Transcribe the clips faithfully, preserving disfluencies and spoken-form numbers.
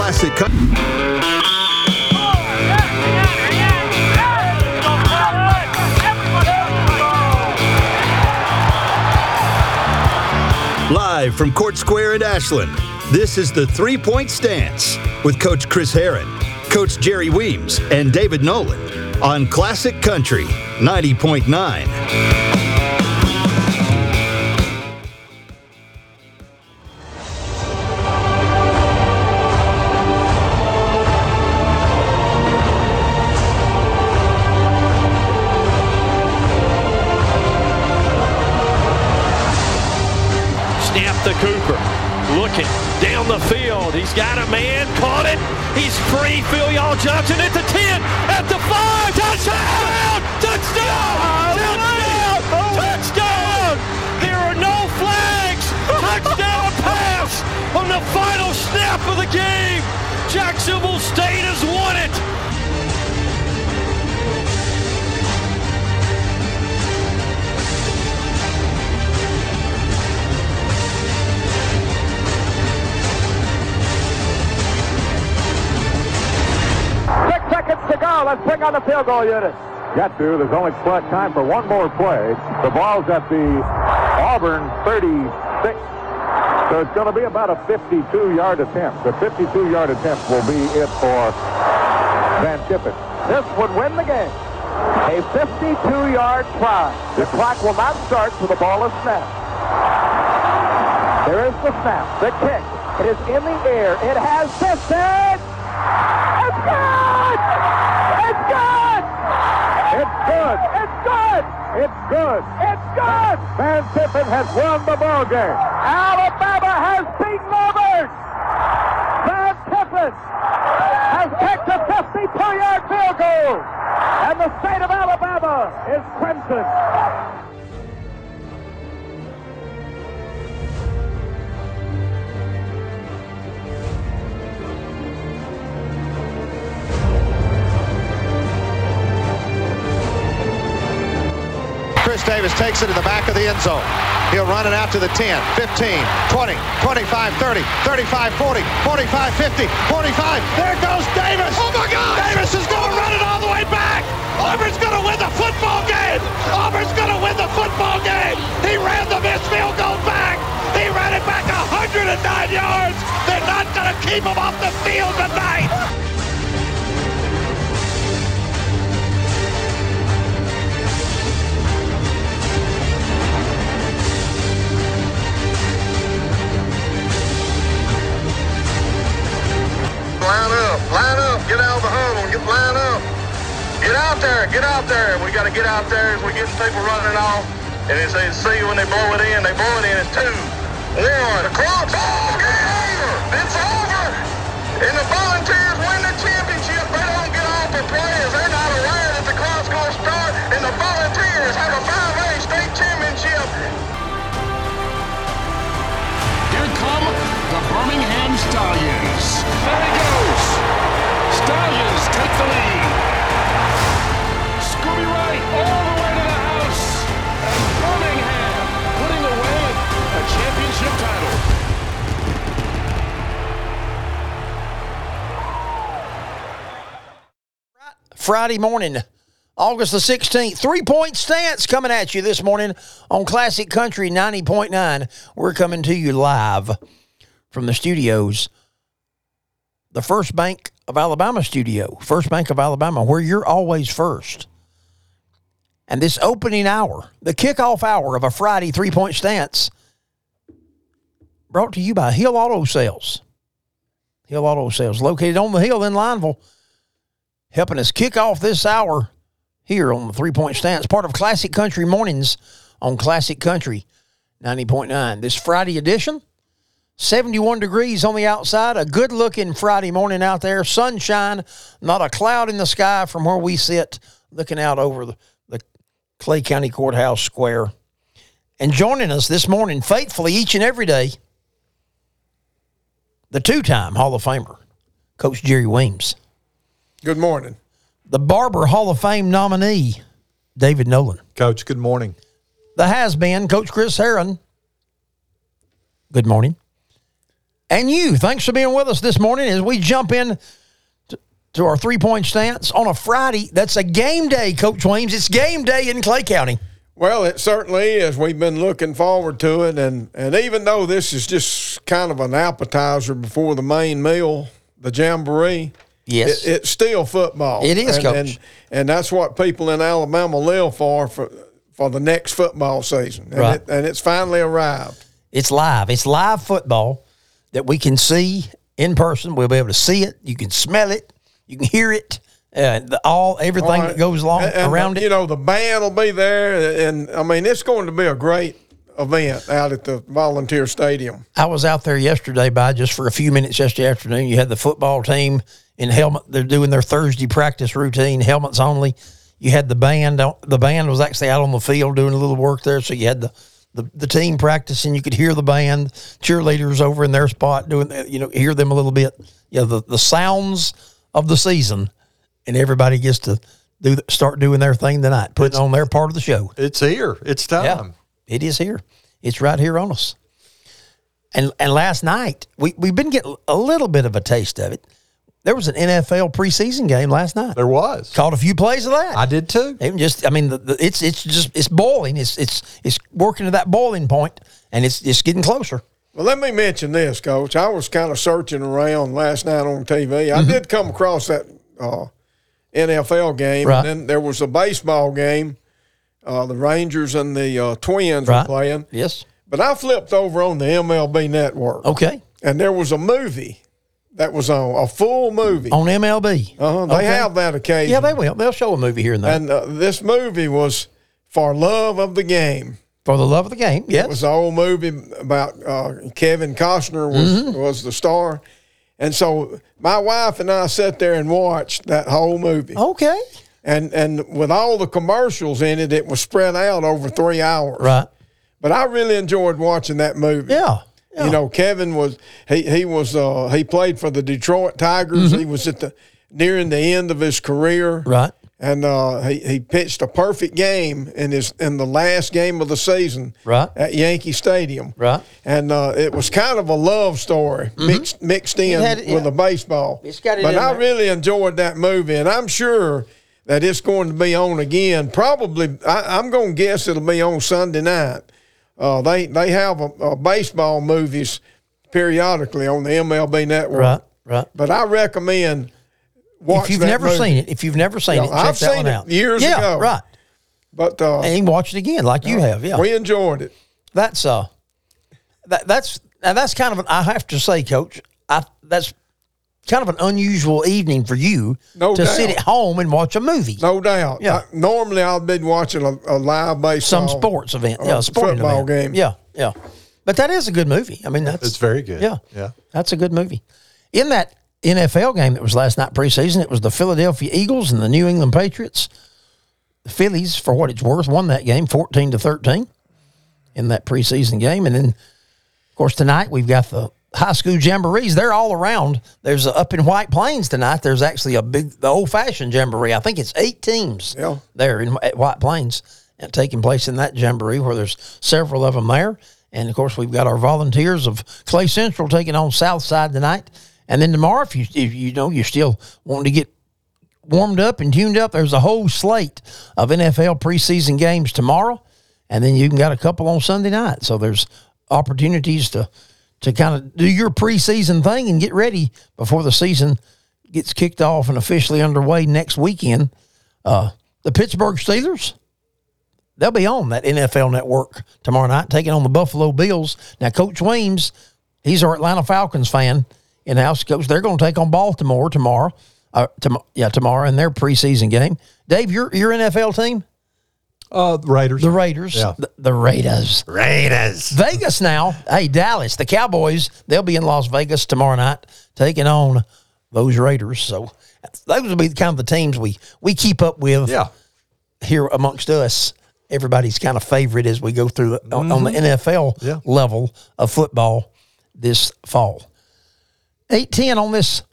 Classic Country. Live from Court Square at Ashland, this is the Three Point Stance with Coach Chris Herron, Coach Jerry Weems, and David Nolan on Classic Country ninety point nine. The Cooper looking down the field. He's got a man, caught it. He's free. Phil Johnson at the ten, at the five. Touchdown! Touchdown! Touchdown! Touchdown! There are no flags. Touchdown pass on the final snap of the game. Jacksonville State has won it. To go. Let's bring on the field goal unit. Got to. There's only time for one more play. The ball's at the Auburn thirty-six. So it's going to be about a fifty-two-yard attempt. The fifty-two-yard attempt will be it for Van Tippett. This would win the game. A fifty-two-yard try. The clock will not start till the ball is snapped. There is the snap. The kick. It is in the air. It has fisted. It's good! It's good! It's good! It's good! It's good! It's good! Van Tippett has won the ball game. Alabama has beaten Auburn. Van Tippett has kicked a fifty-two-yard field goal, and the state of Alabama is crimson. Chris Davis takes it to the back of the end zone. He'll run it out to the ten, fifteen, twenty, twenty-five, thirty, thirty-five, forty, forty-five, fifty, forty-five. There goes Davis. Oh, my God. Davis is going to run it all the way back. Auburn's going to win the football game. Auburn's going to win the football game. He ran the missed field goal back. He ran it back one hundred nine yards. They're not going to keep him off the field tonight. Line up, line up, get out of the huddle, get line up. Get out there, get out there. We got to get out there as we're getting people running off. And as they see when they blow it in, they blow it in. It's two, one, the clock's over. It's over. And the Volunteers win the championship. They don't get off the players. They're not aware that the clock's going to start. And the Volunteers have a five A state championship. Here come the Birmingham Stallions. There he goes. Stallions take the lead. Scooby Wright all the way to the house. And Birmingham putting away a championship title. Friday morning, August the sixteenth, three-point stance coming at you this morning on Classic Country ninety point nine. We're coming to you live from the studios, the First Bank of Alabama studio, First Bank of Alabama, where you're always first. And this opening hour, the kickoff hour of a Friday three-point stance, brought to you by Hill Auto Sales. Hill Auto Sales, located on the hill in Lineville, helping us kick off this hour here on the three-point stance, part of Classic Country Mornings on Classic Country ninety point nine. This Friday edition, seventy-one degrees on the outside, a good-looking Friday morning out there, sunshine, not a cloud in the sky from where we sit, looking out over the, the Clay County Courthouse Square. And joining us this morning, faithfully each and every day, the two-time Hall of Famer, Coach Jerry Weems. Good morning. The Barber Hall of Fame nominee, David Nolan. Coach, good morning. The has-been, Coach Chris Herron. Good morning. and you. Thanks for being with us this morning as we jump in to, to our three-point stance on a Friday. That's a game day, Coach Weems. It's game day in Clay County. Well, it certainly is. We've been looking forward to it, and, and even though this is just kind of an appetizer before the main meal, the Jamboree, yes, it, it's still football. It is, and, Coach. And, and that's what people in Alabama live for for, for the next football season. And, right. it, and it's finally arrived. It's live. It's live football that we can see in person. We'll be able to see it. You can smell it. You can hear it. Uh, the, all everything all right. that goes along and, and around the, it. You know, the band will be there, and I mean, it's going to be a great event out at the Volunteer Stadium. I was out there yesterday by just for a few minutes yesterday afternoon. You had the football team in helmet. They're doing their Thursday practice routine, helmets only. You had the band. The band was actually out on the field doing a little work there, so you had the. The, the team practicing, you could hear the band, cheerleaders over in their spot doing, you know, hear them a little bit. You know, the, the sounds of the season, and everybody gets to do start doing their thing tonight, putting it's, on their part of the show. It's here. It's time. Yeah, it is here. It's right here on us. And and last night, we, we've been getting a little bit of a taste of it. There was an N F L preseason game last night. There was. Caught a few plays of that. I did too. It just, I mean, the, the, it's it's just it's boiling. It's it's it's working to that boiling point, and it's it's getting closer. Well, let me mention this, Coach. I was kind of searching around last night on T V. I mm-hmm. did come across that uh, N F L game, right. and then there was a baseball game. Uh, the Rangers and the uh, Twins right. were playing. Yes. But I flipped over on the M L B Network. Okay. And there was a movie. That was on a full movie on M L B. Uh-huh. They okay. have that occasion. Yeah, they will. They'll show a movie here and there. And uh, this movie was For Love of the Game. For the Love of the Game. Yes, it was an old movie about uh, Kevin Costner was mm-hmm. was the star, and so my wife and I sat there and watched that whole movie. Okay. And and with all the commercials in it, it was spread out over three hours. Right. But I really enjoyed watching that movie. Yeah. Yeah. You know, Kevin was he he was uh, he played for the Detroit Tigers. Mm-hmm. He was at the nearing the end of his career, right? And uh, he he pitched a perfect game in his in the last game of the season, right, at Yankee Stadium, right. And uh, it was kind of a love story mm-hmm. mixed mixed in it, yeah. with the baseball. It's got it but in I there. really enjoyed that movie, and I'm sure that it's going to be on again. Probably, I, I'm going to guess it'll be on Sunday night. Uh, they they have a, a baseball movies periodically on the M L B Network. Right, right. But I recommend watch If you've that never movie. seen it, if you've never seen Yeah, it, check I've that seen one it out. years yeah, ago. right. But uh, and you can watch it again like you have. Yeah, we enjoyed it. That's uh, that that's now that's kind of an, I have to say, Coach, I that's kind of an unusual evening for you no to doubt. sit at home and watch a movie. No doubt. Yeah. I, normally I'll be watching a, a live baseball, some sports event, yeah, a sporting football event. game. Yeah, yeah. But that is a good movie. I mean, that's it's very good. Yeah, yeah, that's a good movie. In that N F L game that was last night preseason, it was the Philadelphia Eagles and the New England Patriots. The Phillies, for what it's worth, won that game fourteen to thirteen in that preseason game. And then, of course, tonight we've got the high school jamborees. They're all around. There's a, up in White Plains tonight. There's actually a big, the old-fashioned jamboree. I think it's eight teams yeah. there in at White Plains and taking place in that jamboree where there's several of them there. And, of course, we've got our volunteers of Clay Central taking on Southside tonight. And then tomorrow, if you if you know you're still wanting to get warmed up and tuned up, there's a whole slate of N F L preseason games tomorrow. And then you can got a couple on Sunday night. So there's opportunities to to kind of do your preseason thing and get ready before the season gets kicked off and officially underway next weekend. Uh, the Pittsburgh Steelers, they'll be on that N F L network tomorrow night, taking on the Buffalo Bills. Now, Coach Weems, he's our Atlanta Falcons fan in-house coach. They're going to take on Baltimore tomorrow. Uh, tom- yeah, tomorrow in their preseason game. Dave, your your N F L team? Uh, the Raiders. The Raiders. Yeah. The, the Raiders. Raiders. Vegas now. Hey, Dallas, the Cowboys, they'll be in Las Vegas tomorrow night taking on those Raiders. So those will be kind of the teams we, we keep up with yeah. here amongst us. Everybody's kind of favorite as we go through mm-hmm. on, on the N F L yeah. level of football this fall. eight ten on this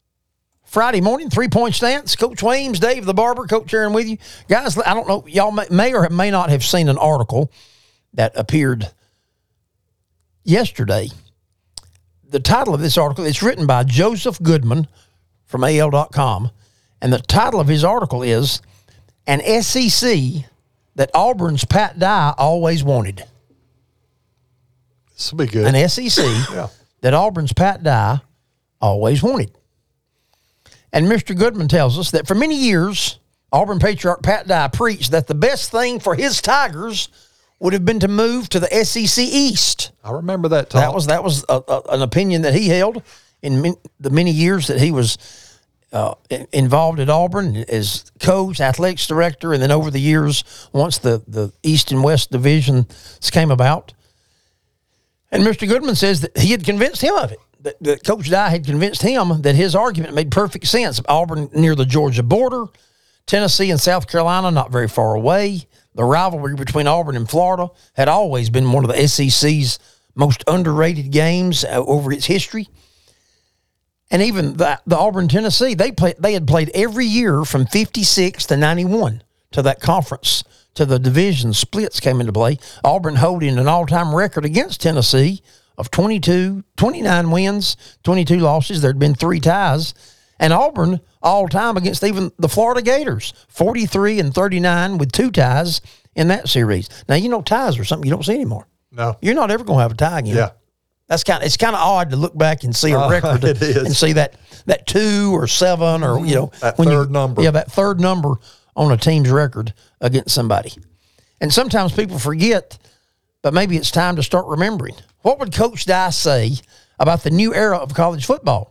Friday morning, three-point stance. Coach Weems, Dave the Barber, Coach Aaron with you. Guys, I don't know, y'all may, may or may not have seen an article that appeared yesterday the title of this article, it's written by Joseph Goodman from A L dot com, and the title of his article is An S E C That Auburn's Pat Dye Always Wanted. This will be good. An S E C yeah. that Auburn's Pat Dye always wanted. And Mister Goodman tells us that for many years, Auburn Patriarch Pat Dye preached that the best thing for his Tigers would have been to move to the S E C East. I remember that talk. That was that was a, a, an opinion that he held in min, the many years that he was uh, involved at Auburn as coach, athletics director, and then over the years, once the, the East and West divisions came about. And Mister Goodman says that he had convinced him of it, that, that Coach Dye had convinced him that his argument made perfect sense. Auburn near the Georgia border, Tennessee and South Carolina not very far away. The rivalry between Auburn and Florida had always been one of the S E C's most underrated games over its history. And even the, the Auburn, Tennessee, they played, they had played every year from fifty-six to ninety-one to that conference, to the division splits came into play. Auburn holding an all-time record against Tennessee of twenty-two, twenty-nine wins, twenty-two losses. There'd been three ties. And Auburn all-time against even the Florida Gators, forty-three and thirty-nine with two ties in that series. Now, you know, ties are something you don't see anymore. No. You're not ever going to have a tie again. Yeah. That's kind of, it's kind of odd to look back and see a Uh, record it is. and see that, that two or seven or, you know. That when third you, number. Yeah, that third number on a team's record against somebody. And sometimes people forget, but maybe it's time to start remembering. What would Coach Dye say about the new era of college football?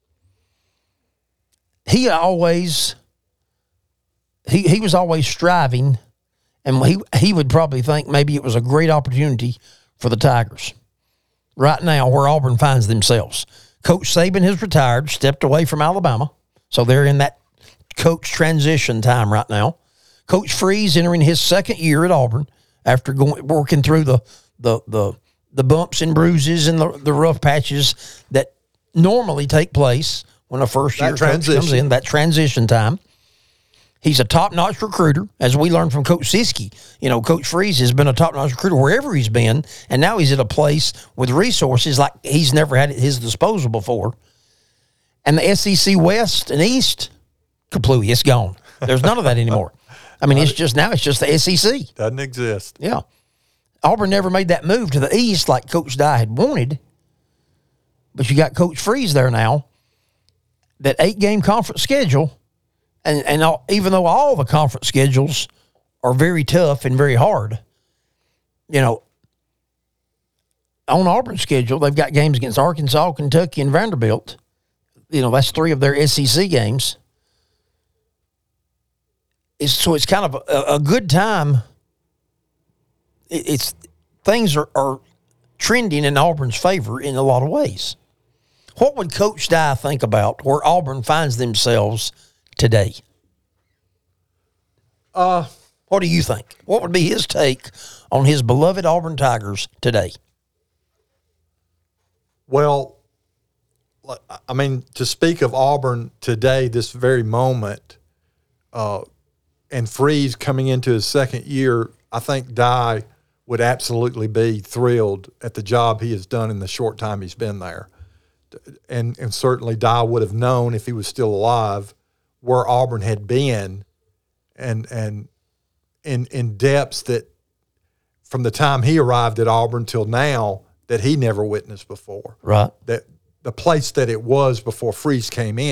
He always, he, he was always striving, and he, he would probably think maybe it was a great opportunity for the Tigers. Right now, where Auburn finds themselves. Coach Saban has retired, stepped away from Alabama, so they're in that coach transition time right now. Coach Freeze entering his second year at Auburn after going working through the the the, the bumps and bruises and the, the rough patches that normally take place when a first-year coach comes in, that transition time. He's a top-notch recruiter, as we learned from Coach Siski. You know, Coach Freeze has been a top-notch recruiter wherever he's been, and now he's at a place with resources like he's never had at his disposal before. And the S E C West and East, kaplooey, it's gone. There's none of that anymore. I mean, it's just now it's just the S E C. Doesn't exist. Yeah. Auburn never made that move to the East like Coach Dye had wanted, but you got Coach Freeze there now. That eight-game conference schedule, and, and all, even though all the conference schedules are very tough and very hard, you know, on Auburn's schedule, they've got games against Arkansas, Kentucky, and Vanderbilt. You know, that's three of their S E C games. It's, so it's kind of a, a good time. It, it's things are, are trending in Auburn's favor in a lot of ways. What would Coach Dye think about where Auburn finds themselves today? Uh, what do you think? What would be his take on his beloved Auburn Tigers today? Well, I mean, to speak of Auburn today, this very moment, uh, and Freeze coming into his second year, I think Dye would absolutely be thrilled at the job he has done in the short time he's been there. And and certainly Dye would have known if he was still alive where Auburn had been and and in in depths that from the time he arrived at Auburn till now that he never witnessed before. Right. That the place that it was before Freeze came in.